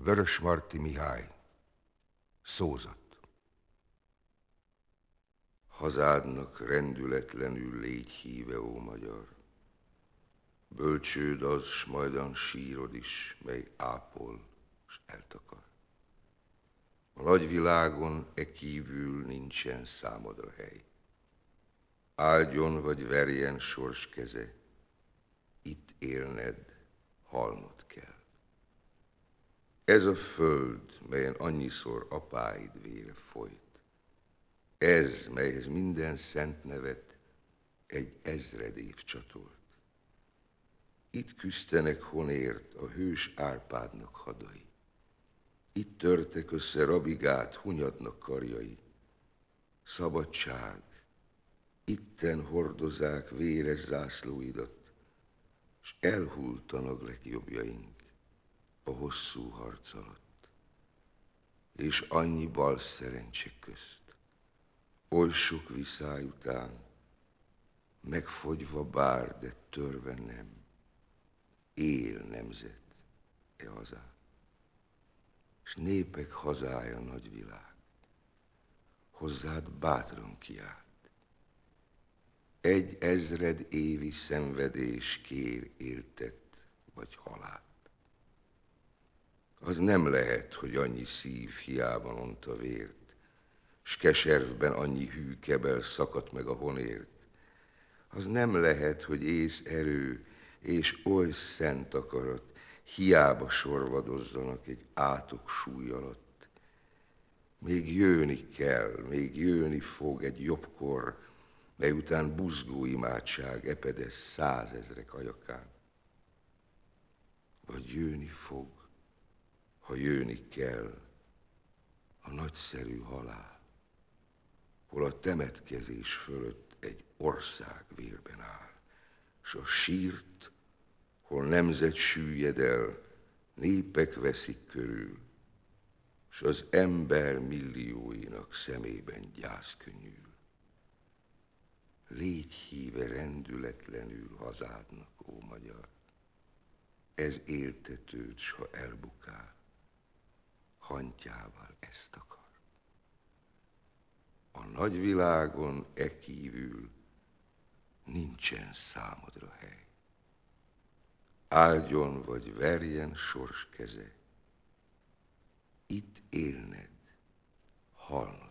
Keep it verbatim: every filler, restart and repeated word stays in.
Vörösmarty Mihály. Szózat. Hazádnak rendületlenül légy híve, ó magyar. Bölcsőd az, s majdan sírod is, mely ápol, s eltakar. A nagyvilágon e kívül nincsen számodra hely. Áldjon vagy verjen sors keze, itt élned, halnod kell. Ez a föld, melyen annyiszor apáid vére folyt. Ez, melyhez minden szent nevet egy ezred év csatolt. Itt küzdenek honért a hős Árpádnak hadai. Itt törtek össze Rabigát Hunyadnak karjai. Szabadság, itten hordozák véres zászlóidat, s elhultanak legjobbjaink a hosszú harc alatt. És annyi bal szerencse közt, oly sok viszály után, megfogyva bár, de törve nem, él nemzet e hazá, s népek hazája nagyvilág, hozzád bátran kiált. Egy ezred évi szenvedés kér éltet vagy halált. Az nem lehet, hogy annyi szív hiába onta vért, s keservben annyi hű kebel szakadt meg a honért. Az nem lehet, hogy ész erő és oly szent akarat hiába sorvadozzanak egy átok súly alatt. Még jönni kell, még jönni fog egy jobb kor, mely után buzgó imádság epedez százezrek ajakán. Vagy jönni fog, ha jönni kell, a nagyszerű halál, hol a temetkezés fölött egy ország vérben áll, s a sírt, hol nemzet süllyed el, népek veszik körül, s az ember millióinak szemében gyász könnyül. Légy híve rendületlenül hazádnak, ó magyar, ez éltetőd, s ha elbukál, hantyával ezt akar. A nagyvilágon e kívül nincsen számodra hely. Áldjon vagy verjen sors keze, itt élned, halnod.